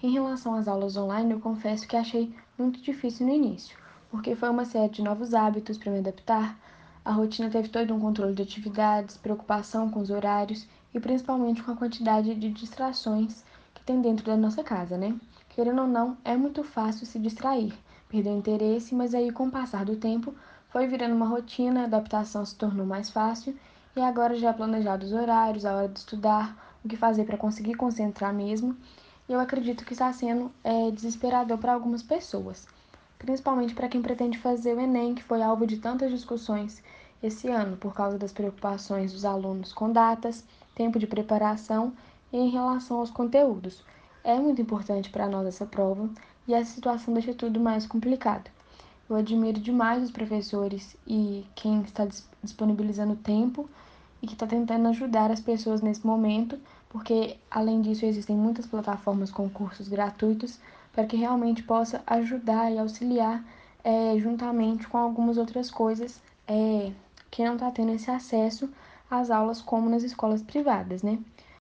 Em relação às aulas online, eu confesso que achei muito difícil no início, porque foi uma série de novos hábitos para me adaptar. A rotina teve todo um controle de atividades, preocupação com os horários e principalmente com a quantidade de distrações que tem dentro da nossa casa, né? Querendo ou não, é muito fácil se distrair, perder o interesse, mas aí com o passar do tempo foi virando uma rotina, a adaptação se tornou mais fácil e agora já é planejado os horários, a hora de estudar, o que fazer para conseguir concentrar mesmo. E eu acredito que está sendo desesperador para algumas pessoas, principalmente para quem pretende fazer o Enem, que foi alvo de tantas discussões esse ano, por causa das preocupações dos alunos com datas, tempo de preparação e em relação aos conteúdos. É muito importante para nós essa prova e essa situação deixa tudo mais complicado. Eu admiro demais os professores e quem está disponibilizando tempo e que está tentando ajudar as pessoas nesse momento, porque além disso existem muitas plataformas com cursos gratuitos para que realmente possa ajudar e auxiliar juntamente com algumas outras coisas que não está tendo esse acesso às aulas como nas escolas privadas, né?